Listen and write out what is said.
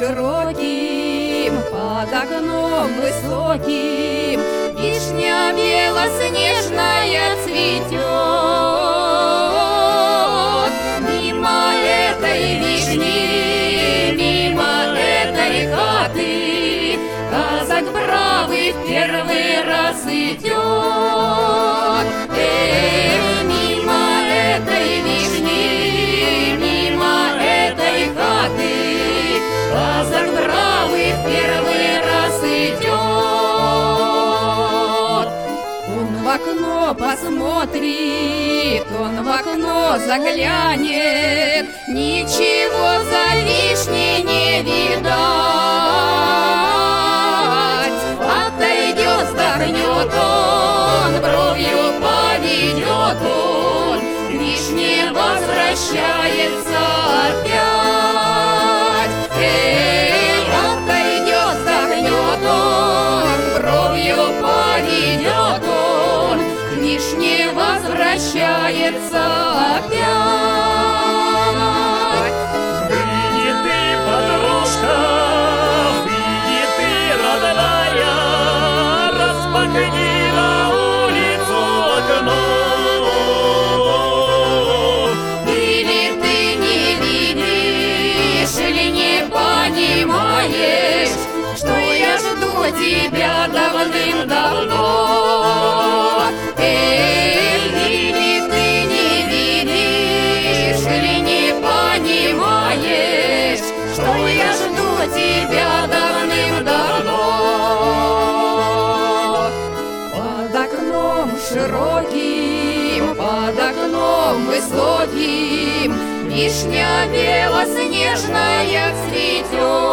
широким, под окном высоким вишня белоснежная цветет. Мимо этой вишни, мимо этой хаты казак бравый в первый раз идет. Мимо этой вишни, мимо этой хаты казак бравый в первый раз идет. Он в окно посмотрит, он в окно заглянет, ничего за вишней не видать. Отойдет, вздохнет он, бровью поведет он, к вишне возвращается опять. Отойдет, вздохнет он, бровью поведет он, к вишне возвращается опять. Выйди ты, подружка, выйди ты, родная, распахни на улицу окно. Или ты не видишь, или не понимаешь, что я жду тебя давным-давно. Или ты не видишь, или не понимаешь, что я жду тебя давным-давно. Под окном широким, под окном высоким вишня белоснежная цветет.